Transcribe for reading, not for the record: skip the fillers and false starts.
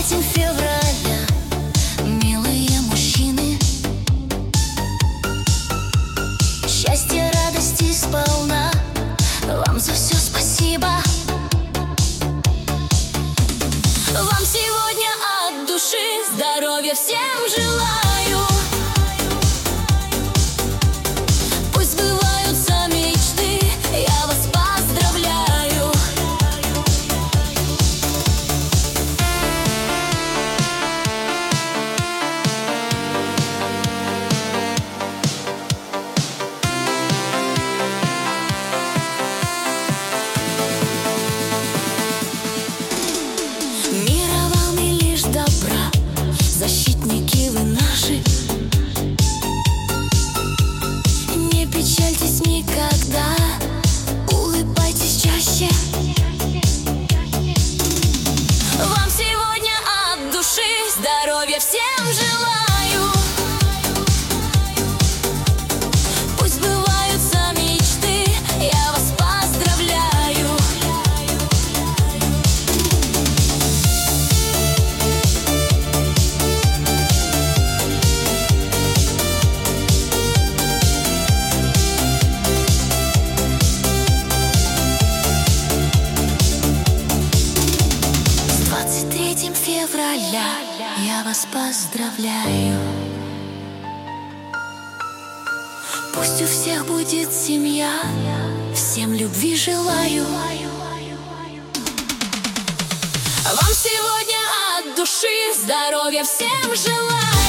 23 февраля, милые мужчины, счастья, радости сполна. Вам за все спасибо. Вам сегодня от души здоровья всем желаю. Пусть сбываются мечты, я вас поздравляю. Мира вам и лишь добра, защитники вы наши. Не печальтесь никогда, улыбайтесь чаще. Вам сегодня от души здоровья всем желаю. Пусть сбываются мечты, я вас поздравляю. С 23 февраля я вас поздравляю. Пусть у всех будет семья, всем любви желаю. Вам сегодня от души здоровья всем желаю.